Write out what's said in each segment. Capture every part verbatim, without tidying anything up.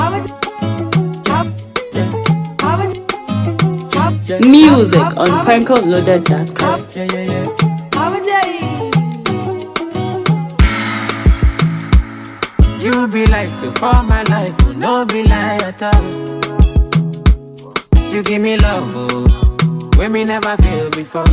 Music on prankcode loaded dot com. Yeah, yeah, yeah. You be like the for my life, will no be like at all. You give me love, oh, when me never feel before.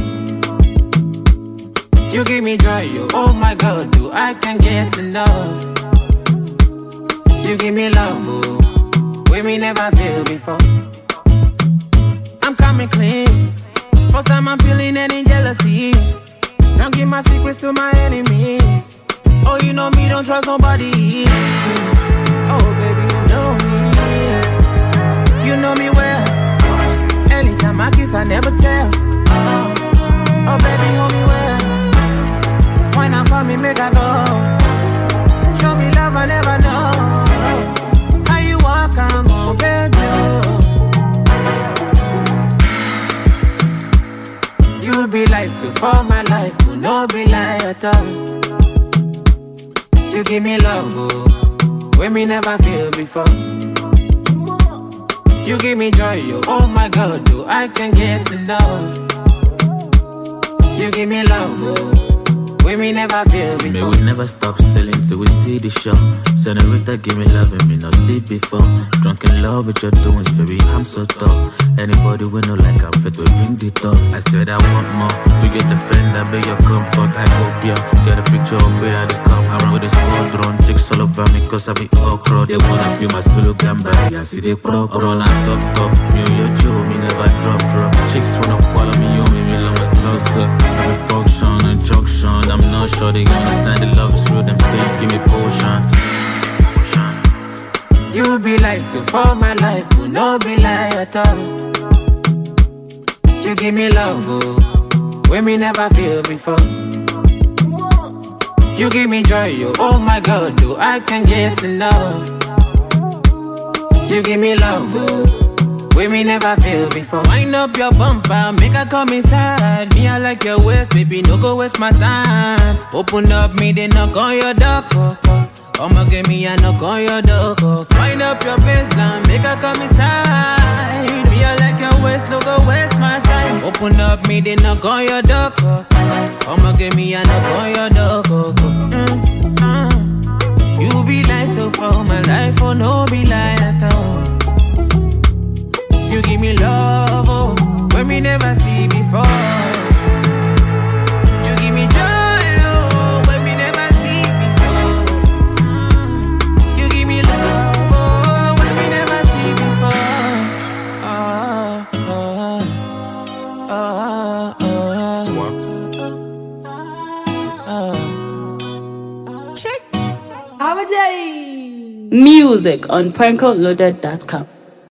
You give me joy, oh, oh my God, do I can get enough. You give me love, oh, when me never feel before. I'm coming clean, first time I'm feeling any jealousy. Don't give my secrets to my enemies. Oh, you know me, don't trust nobody. Oh, baby, you know me. You know me well. Anytime I kiss, I never tell. Oh, oh baby, hold me well. Why not for me, make I go? Show me love, I never know. How you walk, I'm on, baby. You be like the for my life, will no be like at all. You give me love, oh, when me never feel before. You give me joy, oh, oh my God, do I can get enough. You give me love, oh, when me never feel before. May we never stop selling till we see the show. Senorita, give me love and me not see before. Drunk in love with your doings, baby, I'm so tough. Anybody we know like I'm fit to drink the top. I said I want more. We get the friend, I beg your comfort. I hope you get a picture of where I come. I run with a squadron, chicks all over me cause I be all crowd. They wanna feel my solo gamba, I see they pro. I'm on top top, me and your Joe, me never drop drop. Chicks wanna follow me, you me, me love my close up. Every function and junction, I'm not sure they understand the love is real. Them say give me potion. You be like the for my life, will no be like at all. You give me love, oh, when me never feel before. You give me joy, oh, oh my God, do I can get enough. You give me love, oh, when me never feel before. Wind up your bumper, make her come inside. Me I like your waist, baby, no go waste my time. Open up, me they knock on your door, oh, oh. I'ma give me a knock on your door, oh. Wind up your baseline, make her come inside. Me I like your waist, no go waste my time. Open up, me they knock on your door, oh. I'ma give me a knock on your door, oh, oh. Mm, mm. You be like the for my life, oh no be like at all. You give me love, oh, when me never see before. You give me joy, oh, when me never see before. Mm. You give me love, oh, when me never see before. Oh, oh, oh, oh. Swaps. Music on prankcode loaded dot com.